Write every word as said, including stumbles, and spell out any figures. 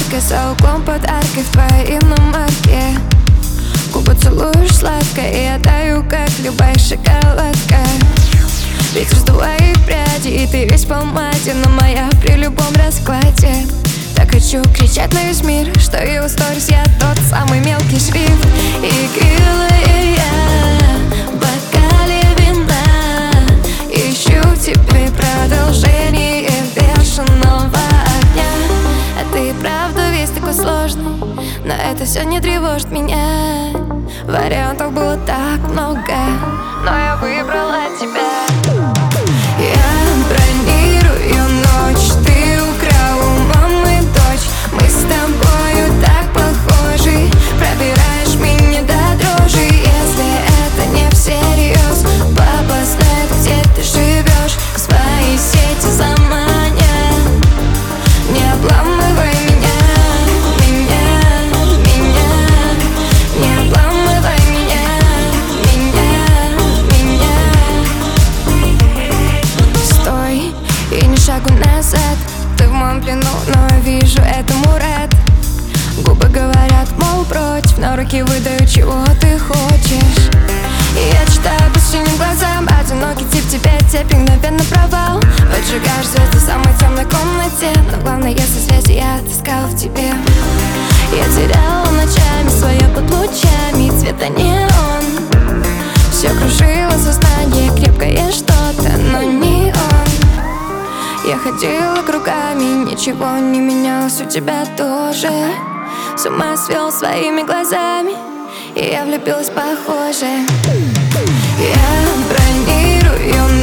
Парковка за углом под аркой в твоей иномарке. Губы целуешь сладко, и я таю, как любая шоколадка. Ветер сдувает пряди, и ты весь в помаде, но моя при любом раскладе. Так хочу кричать на весь мир, что его сторис я тот самый мелкий шрифт. Игривая я в бокале вина, ищу в тебе продолжение бешеного огня. А ты правда весь такой сложный, но это все не тревожит меня. Вариантов было так много, но я выбрала тебя. Я бронирую ночь, ты украл у мамы дочь. Мы с тобою так похожи, пробираешь меня до дрожи. Если это не всерьез, папа знает, где ты живешь. В свои сети заманят, не обламывай меня, меня, меня. Не обламывай меня, меня, меня. Стой и ни шагу назад, ты в моем плену, но я вижу этому рад. Губы говорят, мол, против, но руки выдают, чего ты хочешь. И я читаю по синим глазам, одинокий тип, тебе цепь, мгновенно провал. Поджигаешь звезды в самой темной комнате, но главное, если связи я отыскала в тебе. Я теряла ночами свое под лучами цвета неон. Все кружило сознание, крепкое что-то, но не он. Я ходила кругами, ничего не менялось, у тебя тоже. С ума свел своими глазами, и я влюбилась похоже. Я бронирую